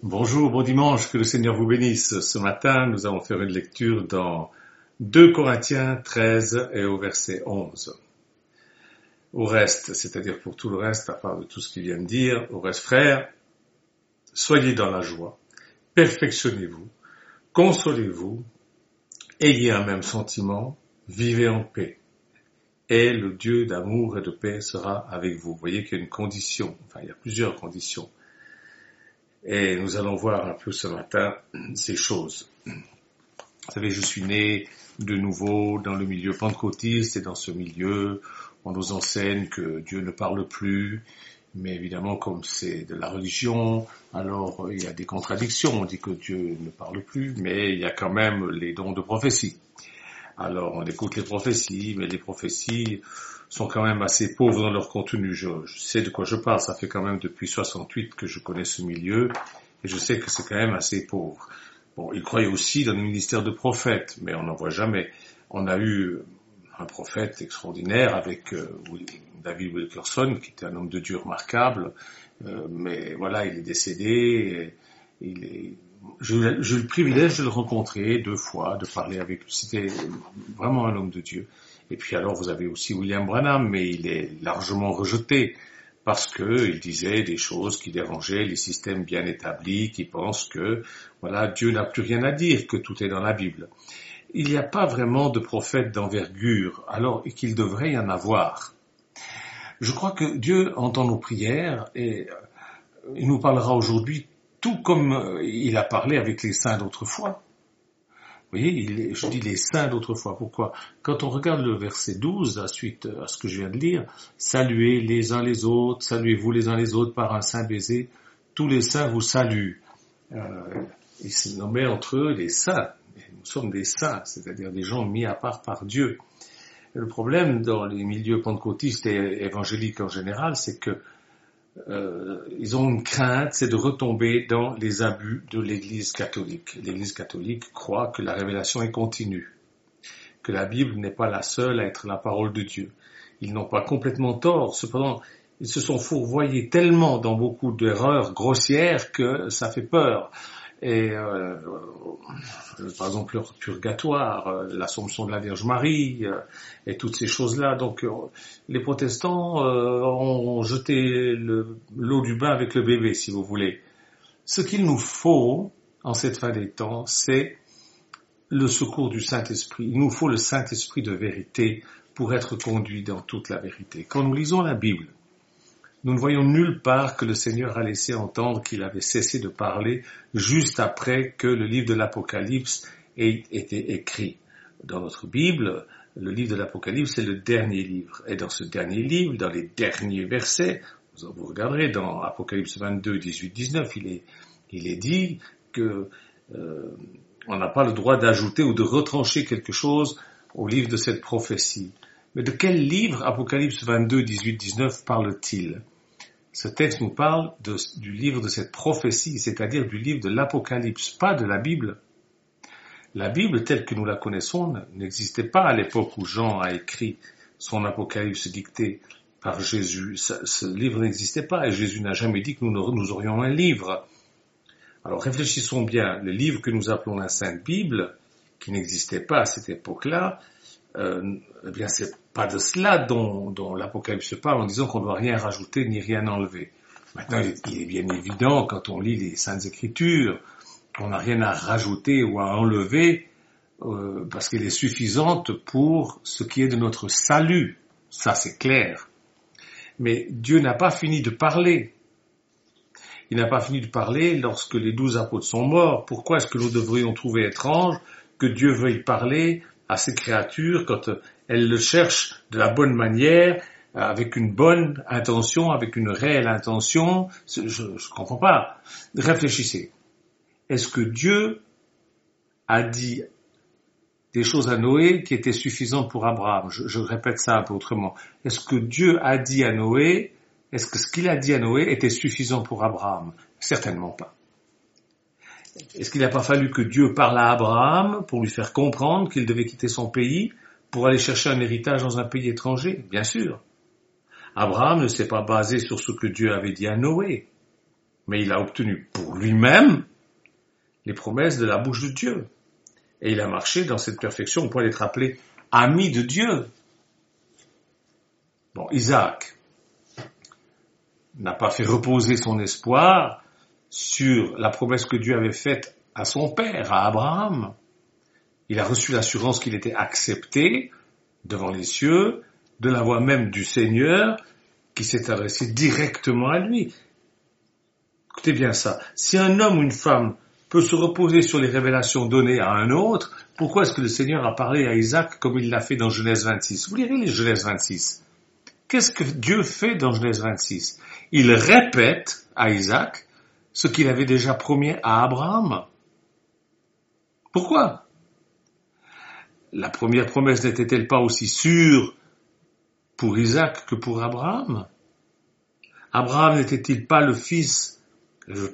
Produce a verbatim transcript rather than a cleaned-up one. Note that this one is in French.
Bonjour, bon dimanche, que le Seigneur vous bénisse. Ce matin, nous allons faire une lecture dans deux Corinthiens treize et au verset onze. Au reste, c'est-à-dire pour tout le reste, à part de tout ce qu'il vient de dire, au reste, frères, soyez dans la joie, perfectionnez-vous, consolez-vous, ayez un même sentiment, vivez en paix. Et le Dieu d'amour et de paix sera avec vous. Vous voyez qu'il y a une condition, enfin il y a plusieurs conditions. Et nous allons voir un peu ce matin ces choses. Vous savez, je suis né de nouveau dans le milieu pentecôtiste et dans ce milieu, on nous enseigne que Dieu ne parle plus, mais évidemment comme c'est de la religion, alors il y a des contradictions, on dit que Dieu ne parle plus, mais il y a quand même les dons de prophétie. Alors on écoute les prophéties, mais les prophéties sont quand même assez pauvres dans leur contenu. Je, je sais de quoi je parle, ça fait quand même depuis soixante-huit que je connais ce milieu, et je sais que c'est quand même assez pauvre. Bon, ils croyaient aussi dans le ministère de prophète, mais on n'en voit jamais. On a eu un prophète extraordinaire avec euh, David Wilkerson, qui était un homme de Dieu remarquable, euh, mais voilà, il est décédé, et il est... J'ai eu le privilège de le rencontrer deux fois, de parler avec lui. C'était vraiment un homme de Dieu. Et puis alors vous avez aussi William Branham, mais il est largement rejeté parce que il disait des choses qui dérangeaient les systèmes bien établis, qui pensent que voilà Dieu n'a plus rien à dire, que tout est dans la Bible. Il n'y a pas vraiment de prophète d'envergure, alors qu'il devrait y en avoir. Je crois que Dieu entend nos prières et il nous parlera aujourd'hui tout comme il a parlé avec les saints d'autrefois. Vous voyez, il, je dis les saints d'autrefois. Pourquoi ? Quand on regarde le verset douze, à suite à ce que je viens de lire, saluez les uns les autres, saluez-vous les uns les autres par un saint baiser, tous les saints vous saluent. Euh, il se nommait entre eux les saints. Nous sommes des saints, c'est-à-dire des gens mis à part par Dieu. Et le problème dans les milieux pentecôtistes et évangéliques en général, c'est que Euh, ils ont une crainte, c'est de retomber dans les abus de l'Église catholique. L'Église catholique croit que la révélation est continue, que la Bible n'est pas la seule à être la parole de Dieu. Ils n'ont pas complètement tort, cependant, ils se sont fourvoyés tellement dans beaucoup d'erreurs grossières que ça fait peur. Et euh, par exemple le purgatoire, euh, l'Assomption de la Vierge Marie, euh, et toutes ces choses-là. Donc euh, les protestants euh, ont jeté le, l'eau du bain avec le bébé, si vous voulez. Ce qu'il nous faut en cette fin des temps, c'est le secours du Saint-Esprit. Il nous faut le Saint-Esprit de vérité pour être conduit dans toute la vérité. Quand nous lisons la Bible, nous ne voyons nulle part que le Seigneur a laissé entendre qu'il avait cessé de parler juste après que le livre de l'Apocalypse ait été écrit. Dans notre Bible, le livre de l'Apocalypse est le dernier livre. Et dans ce dernier livre, dans les derniers versets, vous regarderez dans Apocalypse vingt-deux, dix-huit, dix-neuf, il est, il est dit que euh, on n'a pas le droit d'ajouter ou de retrancher quelque chose au livre de cette prophétie. Mais de quel livre, Apocalypse vingt-deux, dix-huit, dix-neuf, parle-t-il ? Ce texte nous parle de, du livre de cette prophétie, c'est-à-dire du livre de l'Apocalypse, pas de la Bible. La Bible, telle que nous la connaissons, n'existait pas à l'époque où Jean a écrit son Apocalypse dicté par Jésus. Ce, ce livre n'existait pas et Jésus n'a jamais dit que nous, nous aurions un livre. Alors réfléchissons bien, le livre que nous appelons la Sainte Bible, qui n'existait pas à cette époque-là, euh, eh bien c'est pas de cela dont, dont l'Apocalypse parle en disant qu'on ne doit rien rajouter ni rien enlever. Maintenant, il est bien évident, quand on lit les Saintes Écritures, qu'on n'a rien à rajouter ou à enlever, euh, parce qu'elle est suffisante pour ce qui est de notre salut. Ça, c'est clair. Mais Dieu n'a pas fini de parler. Il n'a pas fini de parler lorsque les douze apôtres sont morts. Pourquoi est-ce que nous devrions trouver étrange que Dieu veuille parler à ces créatures quand elles le cherchent de la bonne manière, avec une bonne intention, avec une réelle intention? Je ne comprends pas. Réfléchissez. Est-ce que Dieu a dit des choses à Noé qui étaient suffisantes pour Abraham? je, je répète ça un peu autrement. Est-ce que Dieu a dit à Noé, est-ce que ce qu'il a dit à Noé était suffisant pour Abraham? Certainement pas. Est-ce qu'il n'a pas fallu que Dieu parle à Abraham pour lui faire comprendre qu'il devait quitter son pays pour aller chercher un héritage dans un pays étranger? Bien sûr. Abraham ne s'est pas basé sur ce que Dieu avait dit à Noé. mais il a obtenu pour lui-même les promesses de la bouche de Dieu. Et il a marché dans cette perfection au point d'être appelé ami de Dieu. Bon, Isaac n'a pas fait reposer son espoir sur la promesse que Dieu avait faite à son père, à Abraham. Il a reçu l'assurance qu'il était accepté devant les cieux, de la voix même du Seigneur qui s'est adressé directement à lui. Écoutez bien ça. Si un homme ou une femme peut se reposer sur les révélations données à un autre, pourquoi est-ce que le Seigneur a parlé à Isaac comme il l'a fait dans Genèse vingt-six? Vous lirez les Genèse vingt-six. Qu'est-ce que Dieu fait dans Genèse vingt-six? Il répète à Isaac ce qu'il avait déjà promis à Abraham. Pourquoi? La première promesse n'était-elle pas aussi sûre pour Isaac que pour Abraham? Abraham n'était-il pas le fils, je